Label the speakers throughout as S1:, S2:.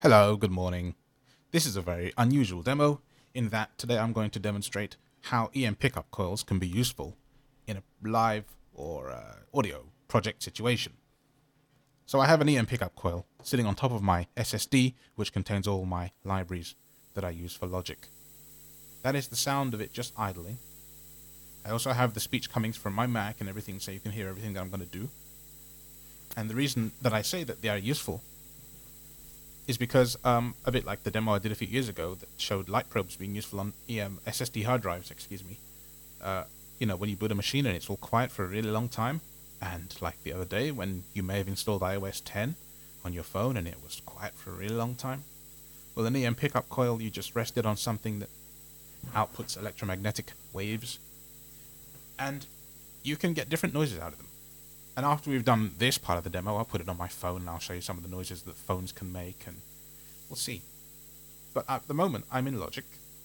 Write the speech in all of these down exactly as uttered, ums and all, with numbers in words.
S1: Hello, good morning. This is a very unusual demo in that today I'm going to demonstrate how E M pickup coils can be useful in a live or uh, audio project situation. So I have an E M pickup coil sitting on top of my S S D, which contains all my libraries that I use for Logic. That is the sound of it just idling. I also have the speech coming from my Mac and everything, so you can hear everything that I'm going to do. And the reason that I say that they are useful is because, um, a bit like the demo I did a few years ago that showed light probes being useful on E M S S D hard drives, excuse me. Uh, you know, when you boot a machine and it's all quiet for a really long time, and like the other day when you may have installed i O S ten on your phone and it was quiet for a really long time. Well, an E M pickup coil, you just rest it on something that outputs electromagnetic waves, and you can get different noises out of them. And after we've done this part of the demo, I'll put it on my phone and I'll show you some of the noises that phones can make, and we'll see. But at the moment, I'm in Logic.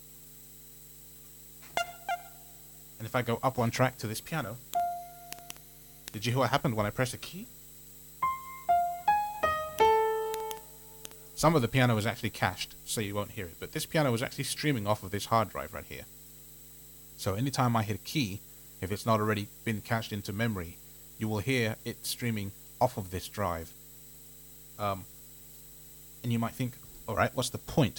S1: And if I go up one track to this piano, did you hear what happened when I pressed a key? Some of the piano was actually cached, so you won't hear it, but this piano was actually streaming off of this hard drive right here. So anytime I hit a key, if it's not already been cached into memory, you will hear it streaming off of this drive. Um, and you might think, alright, what's the point?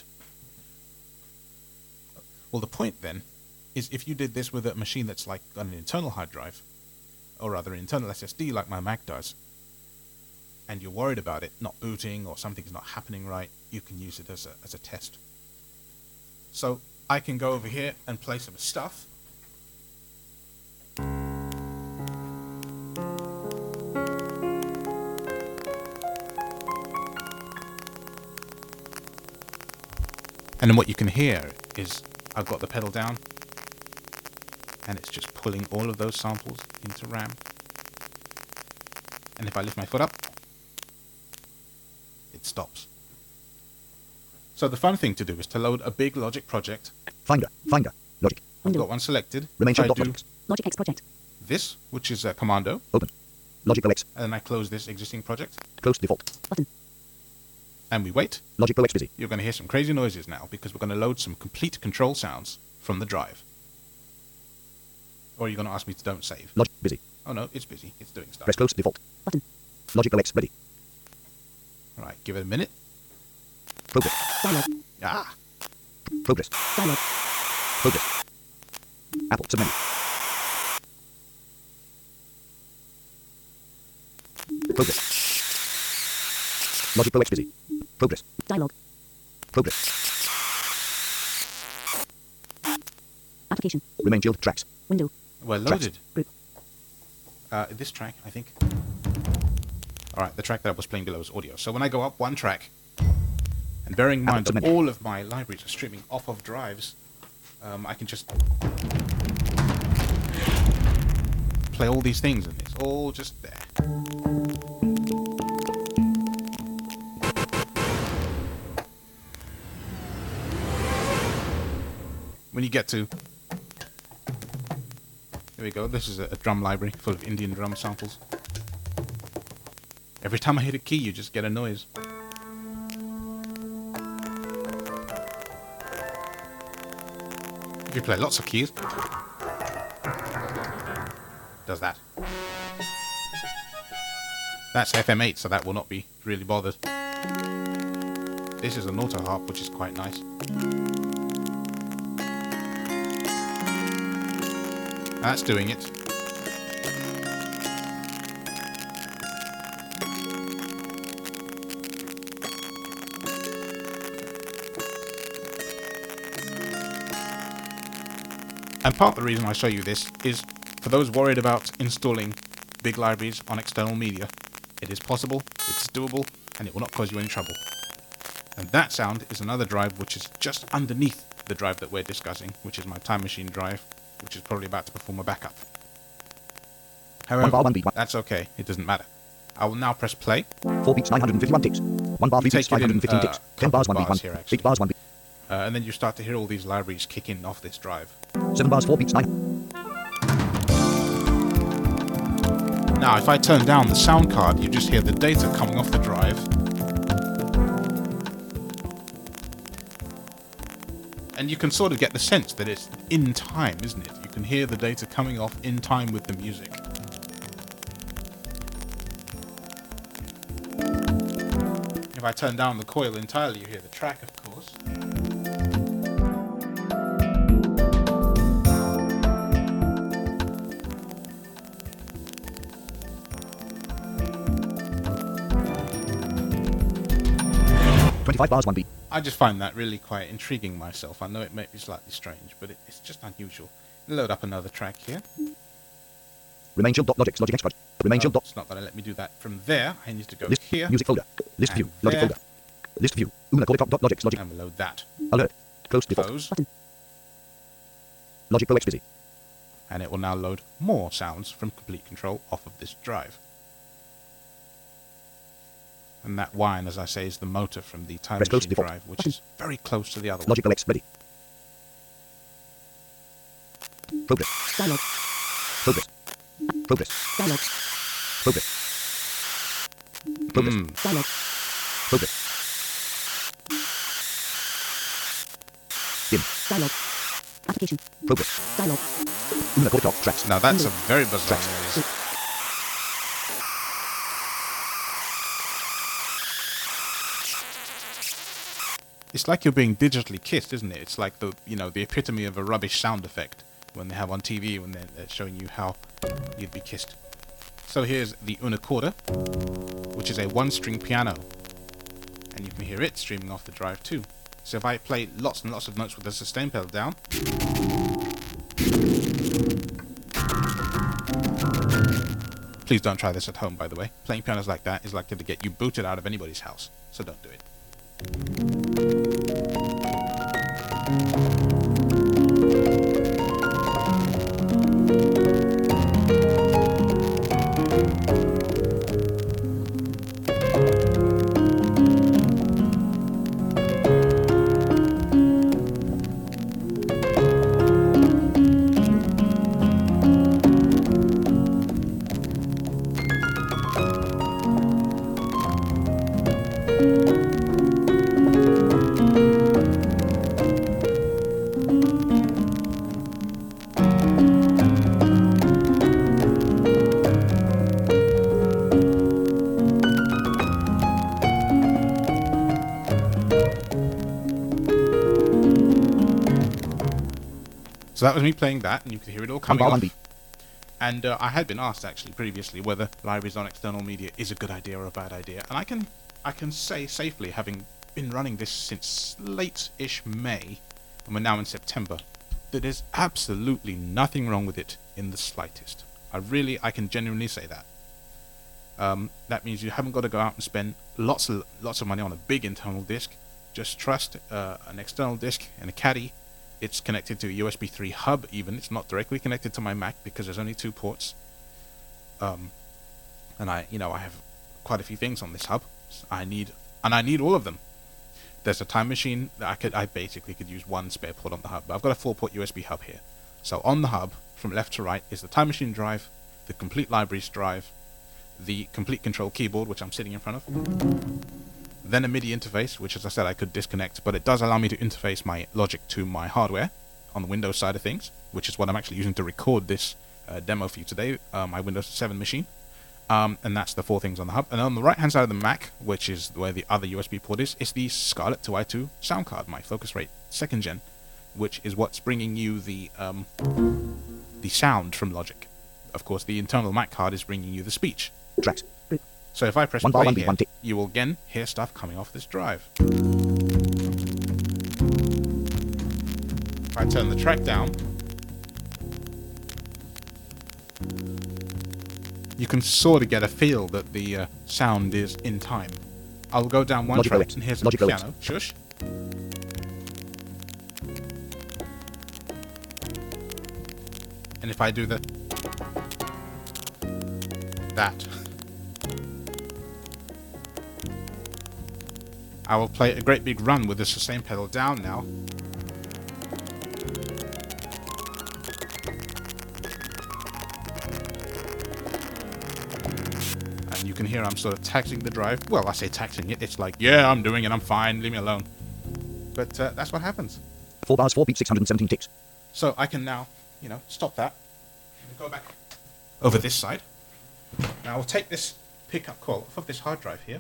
S1: Well, the point then is if you did this with a machine that's like got an internal hard drive, or rather an internal S S D like my Mac does, and you're worried about it not booting or something's not happening right, you can use it as a, as a test. So I can go over here and play some stuff. And then what you can hear is I've got the pedal down and it's just pulling all of those samples into RAM. And if I lift my foot up, it stops. So the fun thing to do is to load a big Logic project.
S2: Finder, Finder, Logic.
S1: I've got one selected.
S2: Remain
S1: I
S2: shown
S1: do
S2: Logic.
S3: Logic X project.
S1: this, which is a Commando,
S2: Open. Logic Pro X.
S1: and then I close this existing project,
S2: Close default.
S3: Button.
S1: and we wait.
S2: Logic Pro X busy.
S1: You're going to hear some crazy noises now because we're going to load some complete control sounds from the drive. Or you're going to ask me to don't save.
S2: Logic busy.
S1: Oh no, it's busy. It's doing stuff.
S2: Press close default.
S3: Button.
S2: Logic Pro X ready.
S1: Alright, give it a minute.
S2: Progress.
S3: Dialog.
S1: Ah!
S2: Progress.
S3: Dialog.
S2: Progress. Apple submenu. Progress. Logic Pro X busy. Progress.
S3: Dialog.
S2: Progress.
S3: Application.
S2: Remain shield tracks.
S3: Window.
S1: We're
S2: Tracks.
S1: loaded.
S3: Group.
S1: Uh, this track, I think. Alright, the track that I was playing below is audio. So when I go up one track, and bearing in mind that
S2: submenu.
S1: all of my libraries are streaming off of drives, um, I can just play all these things and it's all just there. When you get to... Here we go, this is a, a drum library full of Indian drum samples. Every time I hit a key, you just get a noise. If you play lots of keys, does that. That's F M eight, so that will not be really bothered. This is an auto harp, which is quite nice. That's doing it. And part of the reason I show you this is for those worried about installing big libraries on external media. It is possible, it's doable, and it will not cause you any trouble. And that sound is another drive which is just underneath the drive that we're discussing, which is my Time Machine drive, which is probably about to perform a backup.
S2: One
S1: However,
S2: bar, one beat, one.
S1: that's okay, it doesn't matter. I will now press play.
S2: Four beats, nine hundred fifty-one ticks. One bar, three
S1: Take
S2: beats,
S1: it
S2: five hundred
S1: in,
S2: fifteen
S1: uh,
S2: ticks. Ten
S1: couple
S2: bars,
S1: of
S2: one beat,
S1: bars
S2: one.
S1: here, actually.
S2: Eight bars, one beat.
S1: Uh, and then you start to hear all these libraries kick in off this drive.
S2: Seven bars, four beats, nine.
S1: Now, if I turn down the sound card, you just hear the data coming off the drive. And you can sort of get the sense that it's in time, isn't it? You can hear the data coming off in time with the music. If I turn down the coil entirely, you hear the track, of course.
S2: twenty-five bars, one beat.
S1: I just find that really quite intriguing myself. I know it may be slightly strange, but it, it's just unusual. Load up another track here.
S2: Remain chill. Dot Logic's Logic X. Remain
S1: Oh,
S2: chill. Dot
S1: it's not going to let me do that from there. I need to go
S2: list
S1: here.
S2: music folder. List view.
S1: And
S2: Logic
S1: there.
S2: folder. List view. Una Corda Dot Logic's Logic.
S1: And we'll load that.
S2: Alert. Close default.
S1: Close.
S2: Logic Pro X busy.
S1: And it will now load more sounds from Complete Control off of this drive. And that whine, as I say, is the motor from the Time
S2: Press close
S1: Machine
S2: default.
S1: drive, which is very close to the other one.
S2: Logic Pro X ready. Progress.
S3: Dialog.
S2: Progress. Progress.
S3: Dialog.
S2: Progress. Progress.
S1: Mm.
S3: Dialog.
S2: Progress. Dim.
S3: Dialog. Application.
S2: Progress.
S3: Dialog.
S2: Una Corda Dot Tracks.
S1: Now that's a very bizarre noise. It's like you're being digitally kissed, isn't it? It's like the, you know, the epitome of a rubbish sound effect when they have on T V when they're, they're showing you how you'd be kissed. So here's the Una Corda, which is a one-string piano, and you can hear it streaming off the drive too. So if I play lots and lots of notes with the sustain pedal down, please don't try this at home, by the way. Playing pianos like that is likely to get you booted out of anybody's house, so don't do it. So that was me playing that, and you could hear it all coming
S2: bar, one
S1: off.
S2: beat.
S1: And uh, I had been asked actually previously whether libraries on external media is a good idea or a bad idea, and I can I can say safely, having been running this since late-ish May, and we're now in September, that there's absolutely nothing wrong with it in the slightest. I really, I can genuinely say that. Um, that means you haven't got to go out and spend lots of lots of money on a big internal disk. Just trust uh, an external disk and a caddy. It's connected to a U S B three hub even. It's not directly connected to my Mac because there's only two ports. Um, and I, you know, I have quite a few things on this hub. I need, and I need all of them. There's a Time Machine that I could, I basically could use one spare port on the hub, but I've got a four-port U S B hub here. So on the hub, from left to right, is the Time Machine drive, the Complete Libraries drive, the Complete Control keyboard, which I'm sitting in front of, then a MIDI interface, which, as I said, I could disconnect, but it does allow me to interface my Logic to my hardware on the Windows side of things, which is what I'm actually using to record this uh, demo for you today, uh, my Windows seven machine. Um, and that's the four things on the hub. And on the right-hand side of the Mac, which is where the other U S B port is, is the Scarlett two i two sound card, my Focusrite second gen, which is what's bringing you the um, the sound from Logic. Of course, the internal Mac card is bringing you the speech.
S2: Tracks.
S1: So if I press
S2: One bar,
S1: play
S2: one beat,
S1: here,
S2: one tick.
S1: you will again hear stuff coming off this drive. If I turn the track down, you can sort of get a feel that the uh, sound is in time. I'll go down one
S2: Logic
S1: track
S2: Pro X.
S1: and here's the
S2: Logic Pro X.
S1: piano. Shush. And if I do the that, I will play a great big run with the sustain pedal down now. And you can hear I'm sort of taxing the drive. Well, I say taxing it, it's like, yeah, I'm doing it, I'm fine, leave me alone. But uh, that's what happens.
S2: four bars, four beats, six hundred seventeen ticks.
S1: So I can now, you know, stop that. Go back over this side. Now I'll take this pickup coil off of this hard drive here.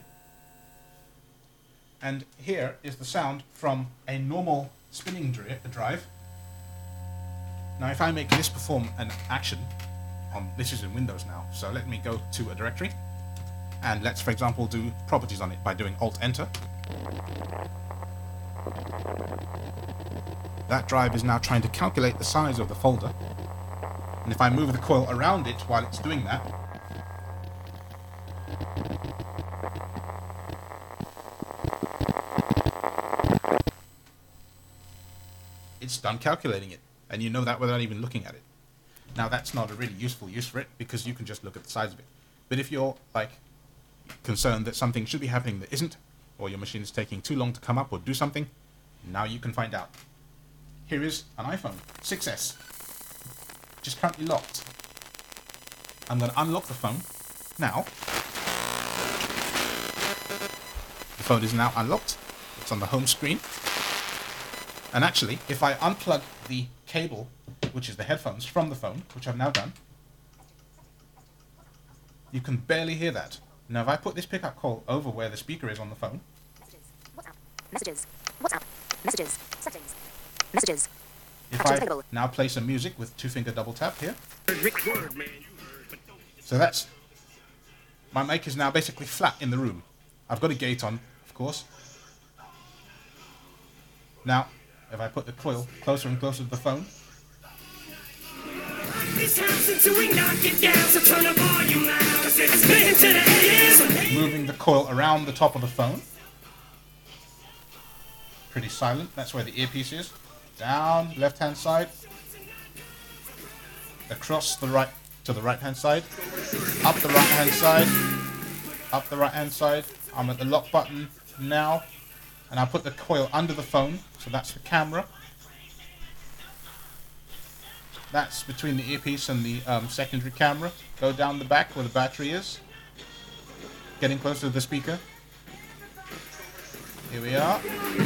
S1: And here is the sound from a normal spinning dri drive. Now if I make this perform an action, on this is in Windows now, so let me go to a directory. And let's, for example, do properties on it by doing Alt-Enter. That drive is now trying to calculate the size of the folder. And if I move the coil around it while it's doing that, it's done calculating it. And you know that without even looking at it. Now that's not a really useful use for it, because you can just look at the size of it. But if you're like concerned that something should be happening that isn't, or your machine is taking too long to come up or do something, now you can find out. Here is an iPhone six S, which is currently locked. I'm going to unlock the phone now. The phone is now unlocked. It's on the home screen. And actually, if I unplug the cable, which is the headphones, from the phone, which I've now done, you can barely hear that. Now if I put this pickup coil over where the speaker is on the phone,
S3: Messages. WhatsApp. Messages. Settings. Messages.
S1: if I now play some music with two finger double tap here, so that's, my mic is now basically flat in the room. I've got a gate on, of course. Now, if I put the coil closer and closer to the phone, moving the coil around the top of the phone, pretty silent, that's where the earpiece is, down left hand side, across the right to the right hand side, up the right hand side, up the right hand side. I'm at the lock button now, and I put the coil under the phone, so that's the camera. That's between the earpiece and the um, secondary camera. Go down the back where the battery is, getting closer to the speaker. Here we are.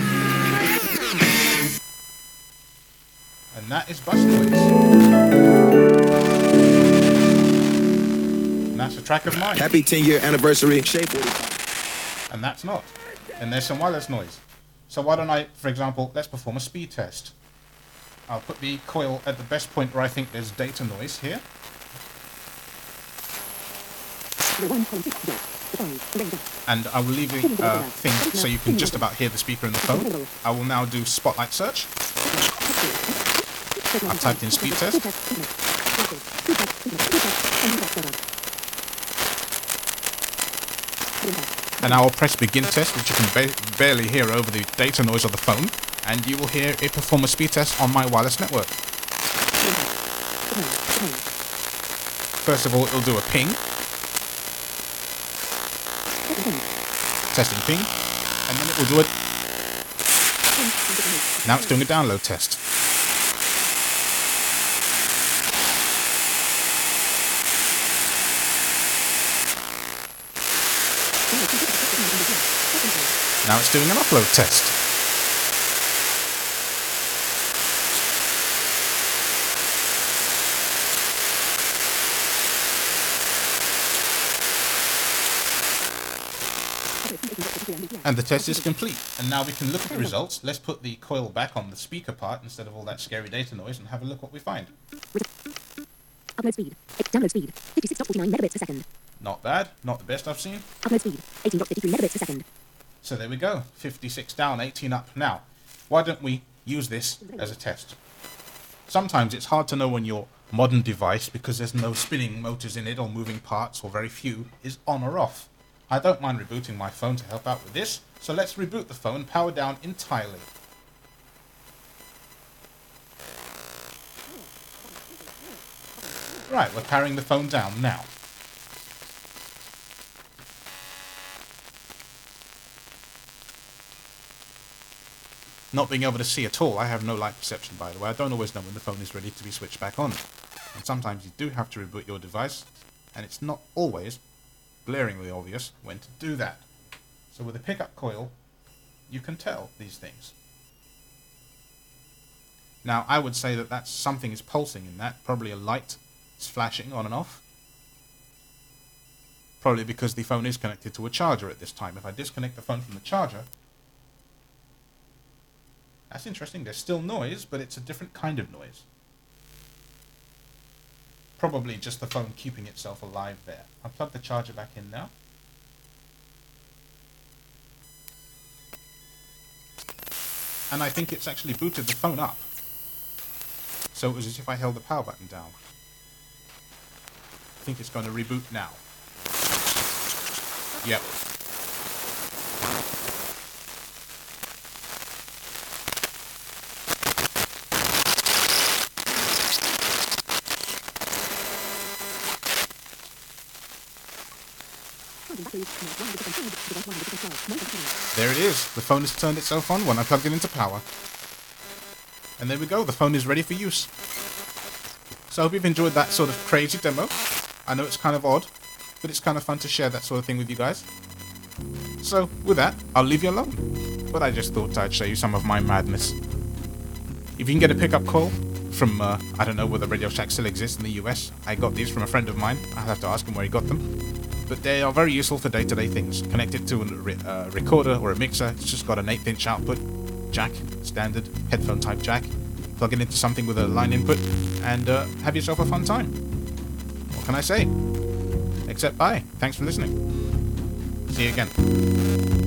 S1: And that is bus noise. And that's a track of mine.
S4: Happy ten year anniversary.
S1: And that's not. And there's some wireless noise. So why don't I, for example, let's perform a speed test. I'll put the coil at the best point where I think there's data noise here. And I will leave the uh, thing so you can just about hear the speaker in the phone. I will now do Spotlight search. I've typed in speed test. And I will press begin test, which you can ba barely hear over the data noise of the phone, and you will hear it perform a speed test on my wireless network. First of all, it will do a ping. Testing ping. And then it will do it. Now it's doing a download test. Now it's doing an upload test. And the test is complete. And now we can look at the results. Let's put the coil back on the speaker part instead of all that scary data noise and have a look what we find.
S3: Upload speed. Download speed. fifty-six point four nine megabits per second.
S1: Not bad. Not the best I've seen.
S3: Upload speed. eighteen point five three megabits per second.
S1: So there we go. fifty-six down, eighteen up. Now, why don't we use this as a test? Sometimes it's hard to know when your modern device, because there's no spinning motors in it or moving parts, or very few, is on or off. I don't mind rebooting my phone to help out with this, so let's reboot the phone, power down entirely. Right, we're powering the phone down now. Not being able to see at all, I have no light perception by the way. I don't always know when the phone is ready to be switched back on. And sometimes you do have to reboot your device, and it's not always glaringly obvious when to do that. So with a pickup coil, you can tell these things. Now, I would say that that's something is pulsing in that. Probably a light is flashing on and off. Probably because the phone is connected to a charger at this time. If I disconnect the phone from the charger... That's interesting. There's still noise, but it's a different kind of noise. Probably just the phone keeping itself alive there. I'll plug the charger back in now. And I think it's actually booted the phone up. So it was as if I held the power button down. I think it's going to reboot now. Yep. There it is. The phone has turned itself on when I plugged it into power. And there we go. The phone is ready for use. So I hope you've enjoyed that sort of crazy demo. I know it's kind of odd, but it's kind of fun to share that sort of thing with you guys. So with that, I'll leave you alone. But I just thought I'd show you some of my madness. If you can get a pickup call from, uh, I don't know whether Radio Shack still exists in the U S. I got these from a friend of mine. I'll have to ask him where he got them. But they are very useful for day-to-day things. Connected to a re uh, recorder or a mixer. It's just got an eighth inch output jack, standard headphone type jack. Plug it into something with a line input and uh, have yourself a fun time. What can I say? Except bye. Thanks for listening. See you again.